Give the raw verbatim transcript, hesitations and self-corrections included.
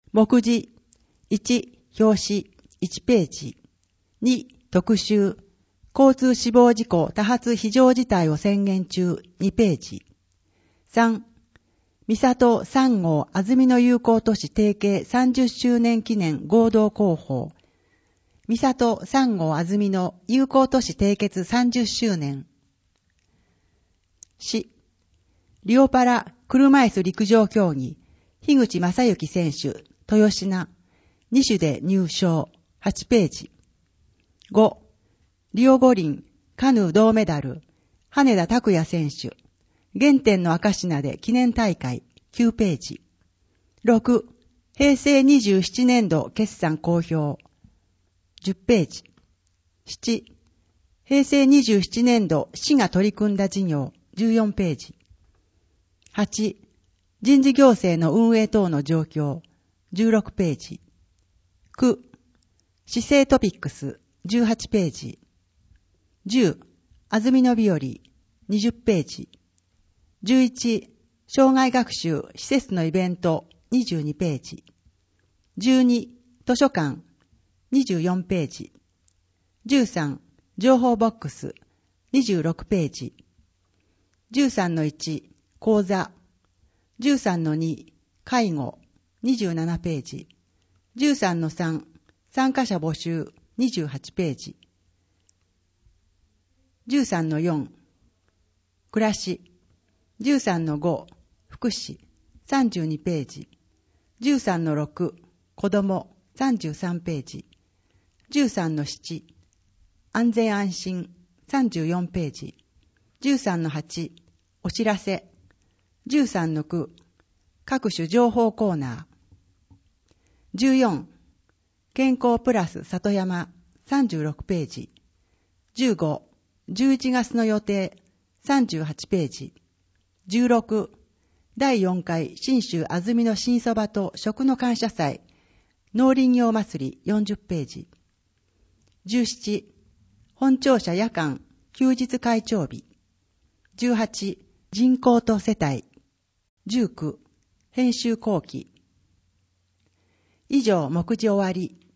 目次いち、表紙いちページ。に、特集交通死亡事故多発非常事態を宣言中にページ。さん、三郷三号安曇野友好都市提携さんじゅっしゅうねん記念合同広報。三郷三号安曇野友好都市締結さんじゅっしゅうねん。よん、リオパラ車椅子陸上競技樋口正幸選手豊品に種で入賞はちページ。ご、リオ五輪カヌー銅メダル羽田拓也選手原点の赤品で記念大会きゅうページ。ろく、平成にじゅうななねん度決算公表じゅっページ。なな、平成にじゅうななねん度市が取り組んだ事業じゅうよんページ。はち、人事行政の運営等の状況じゅうろくページ。きゅう、市政トピックスじゅうはちページ。じゅう、安曇野日和にじゅっページ。じゅういち、障害学習施設のイベントにじゅうにページ。じゅうに、図書館にじゅうよんページ。じゅうさん、情報ボックスにじゅうろくページ。じゅうさんのいち、講座じゅうさんのに、介護にじゅうななページ。じゅうさんのさん、参加者募集にじゅうはちページ。じゅうさんのよん、暮らしじゅうさんのご、福祉さんじゅうにページ。じゅうさんのろく、子どもさんじゅうさんページ。じゅうさんのなな、安全安心さんじゅうよんページ。じゅうさんのはち、お知らせ。じゅうさんのきゅう、各種情報コーナー。じゅうよん、健康プラス里山さんじゅうろくページ。じゅうご、じゅういちがつの予定さんじゅうはちページ。じゅうろく、だいよんかい信州安曇野新そばと食の感謝祭農林業祭りよんじゅっページ。じゅうなな、本庁舎夜間休日会長日。じゅうはち、人口と世帯。じゅうきゅう、編集後期。以上、目次終わり。